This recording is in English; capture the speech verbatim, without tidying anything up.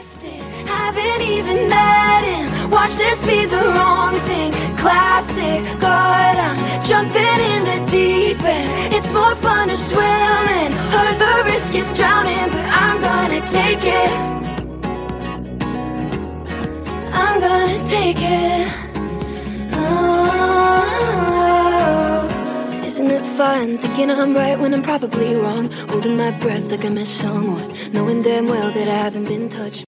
Haven't even met him. Watch this be the wrong thing. Classic, God, I'm jumping in the deep end. It's more fun to swim and heard the risk is drowning, but I'm gonna take it. I'm gonna take it. Oh, isn't it fun thinking I'm right when I'm probably wrong? Holding my breath like I miss someone, knowing damn well that I haven't been touched.